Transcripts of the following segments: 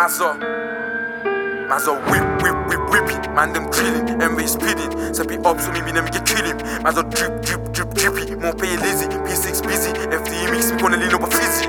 مزا ویپی من دم کلین ام وی سپیدین سپی آبزو میبینه میگه کلیم مزا جیپی موپی لیزی P6 بیزی FDE میکس میکنه لینو با فیزی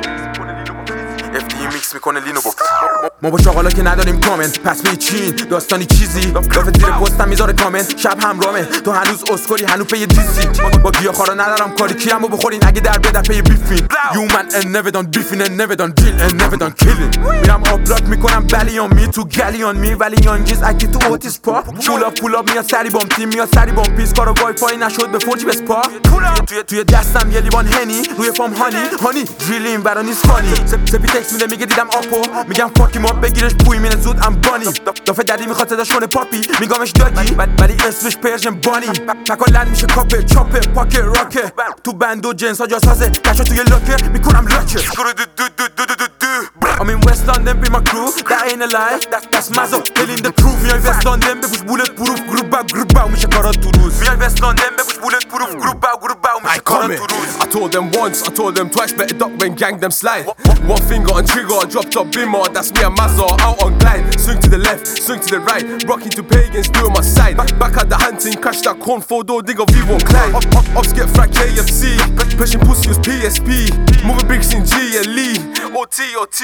FDE میکس میکنه لینو با ما با شاغالا که نداریم کامنت پس به چین داستانی چیزی لافت زیر پستم میذاره کامنت شب همرامه تو هنوز اسکولی هنوز پی دیزی با گیاهخوارا ندارم کاری کیرمو بخورین اگه در بدر پی بیفین You man and never done beefing and never done drill and never done killing میرم آپلاد میکنم بلیان می تو گلیان می ولی یانجیز اگه تو اوتیس پا پول اپ میاد سری بام تیم میاد سری بام پیس کارو وای فای نشد به فورجی بس پا توی دستم یه لیوان هنی روی فام هانی دریلین برا نیست فانی سپی تکس میده میگه دیدم آپو میگم فاکی ما بگیرش پوی مینه زود ام بانی دافه دردی میخواد صداش کنه پاپی میگامش داگی ولی اسمش پرژن بانی تکالن میشه کاپه چاپه پاکه راکه تو بند و جنس ها جاسازه کشا توی لاکه میکنم لاکه I'm in West London with my crew That ain't a lie That's Mazzo Telling the truth میای West London بپوش bullet proof گروپ باو میشه کارات تو روز میای West London بپوش bullet proof گروپ باو میشه کارات تو روز I told them once, I told them twice better duck when gang them slide One finger on trigger, dropped up bimmer That's me and Mazzo out on glide Swing to the left, swing to the right Rocking to pagans, doing my side Back at the hunting, crash that corn 4-door digger V1 Clyde Ops get frack KFC Pushing pussy was PSP Moving bricks in G and Lee OT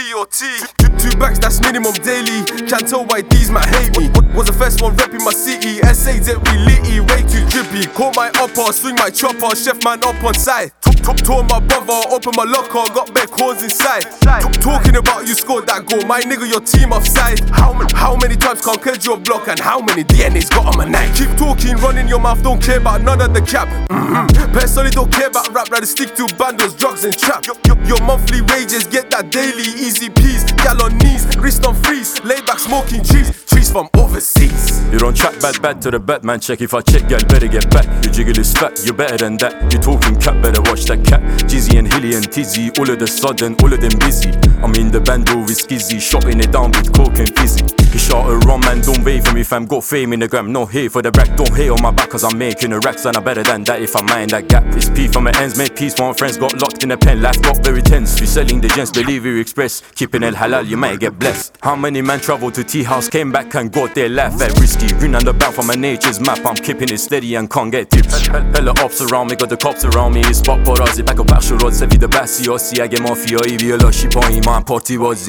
Two bags, that's minimum daily Can't tell why these might hate me Was the first one repping my city SA did we litty, way too drippy Call my upper, swing my chopper Chef man up on side Tore my brother, open my locker Got bare corns inside Talking about you scored that goal My nigga, your team offside How many times can't cleanse your block And how many DNA's got on my neck Keep talking, running your mouth Don't care about none of the cap Personally don't care about rap Rather stick to bandos, drugs and trap Your monthly wages, get that daily Easy peas, gal on knees Wrist on freeze, lay back smoking trees Trees from overseas You don't track bad to the Batman check If I check, girl, better get back Your jiggle is fat, you're better than that You talking cat, better watch that cat Jizzy and Hilly and Tizzy All of the sudden, all of them busy I'm in the bando with Skizzy Shotting it down with coke and fizzy He shot a rum man, don't wait for me fam Got fame in the gram, no hate for the rack Don't hate on my back cause I'm making the racks And I'm better than that if I mind that gap It's P for my ends, made peace for my friends Got locked in a pen, life got very tense We selling the gents, believe you express Keeping el halal, you might get blessed How many man traveled to tea house Came back and got their life at risky Green on the back from my nature's map I'm keeping it steady and can't get tips Hella ops around me, got the cops around me It's spot برازی بک و بخش و راد سفید بسیاسی اگه مافیایی بیا لاشی پایین ما هم پارتی بازی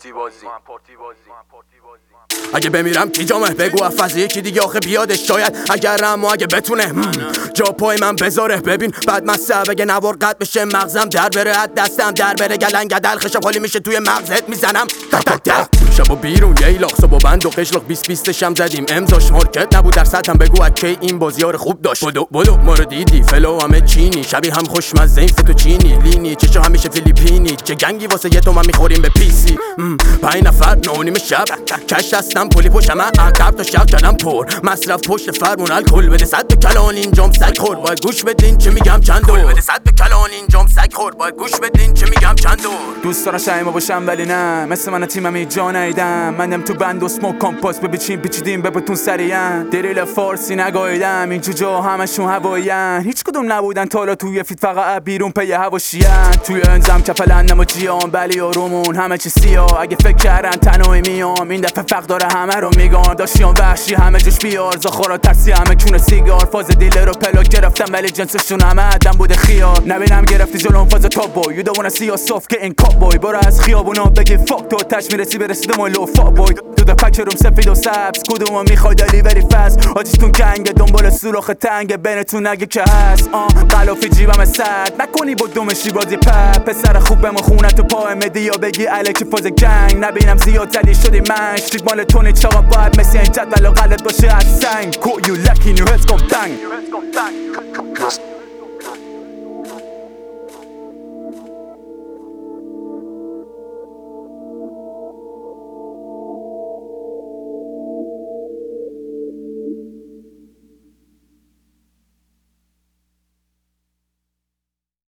اگه بمیرم کی جامه بگو افزی یکی دیگه آخه بیادش شاید اگرم و اگه بتونه جا پای من بذاره ببین بعد مصب اگه نوار قد بشه مغزم در بره از دستم در بره گلنگ دل خشب حالی میشه توی مغزت میزنم شب و بیرون یه ایلاخ صبح بند و قشلاق 20 شم زدیم امضاش مارکت نبود در سطحم بگو اکی این بازیار خوب داشت بدو ما رو دیدی فلو همه چینی شبیه هم خوشمزه این فتو چینی لینی چشم همیشه فیلیپینی چه گنگی واسه یه تو من میخوریم به پیسی 5 نفر نونیم شب کش هستم پولی پشتم عقب تا شب کردم پر مصرف پشت فرمون الکل بده صد به کلان اینجام سگ خور باید گوش بدین چه میگم چند دور بده صد به کلان اینجام سگ خور باید گوش بدین چه میگم چند دور دوست دارم شایما باشم ولی نه مثل من تیمم اینجا نیدم منم تو بند و سموک کامپاس ببیچین پیچیدیم ببتون سریعن دریل فارسی نگاییدم این جوجا همشون هوایین هیچ کدوم نبودن تا حالا توی فیت فقط بیرون پی هواشیان توی انزم کفلن نما جیان بلی آرومون همه چی سیاه اگه فکر کردن تنهایی میام این دفعه فقط داره همه رو میگن داشتیان وحشی همه جوش بیار زخورا ترسی همه کونه سیگار فاز دیلر رو پلاک گرفتم ولی جنسشون همه عدم بوده خیار نبینم گرفتی جلوم فاز تاپ بوی you don't wanna see yourself getting caught boy برو از خیابونا بگی فاک تو تش میرسی برسیدم و لو فاک بوی دو پک روم سفید و سبز کدومو میخوای دلیوری فست آتیشتون کنگه دنبال سوراخ تنگه بینتون نگه که هست قلافی جیبم صد نکنی با دومشی بازی پسر خوبم خونه تو پای مدیا بگی الکی فاز گنگ نبینم زیاد زلی شدی من شتید مال تونی چاقا باید مثل این جدول و غلط باشه از سنگ کو یو لکی نیو هست کم تنگ